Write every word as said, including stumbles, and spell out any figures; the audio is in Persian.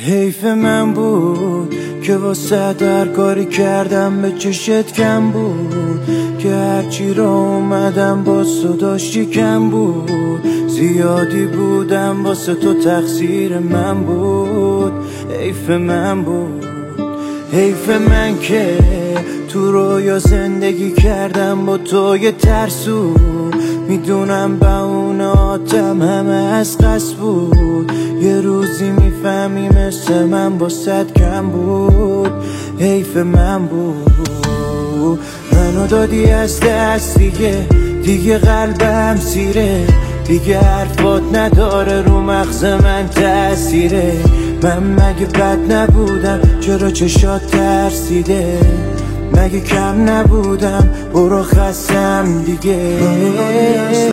حیف من بود که واسه در کاری کردم به چشت کم بود، که هرچی را اومدم با تو داشتی کم بود. زیادی بودم واسه تو تقصیر من بود. حیف من بود، حیف من که تو رویا زندگی کردم با تو یه ترسو. میدونم بهوناتم همه از قصد بود، یه روزی میفهمی مثل من با صد کم بود. حیف من بود، منو دادی از دست دیگه، دیگه قلبم سیره، دیگه حرفات نداره رو مغز من تأثیره. من مگه بد نبودم؟ چرا چشات ترسیده؟ مگه کم نبودم؟ برو خستم دیگه.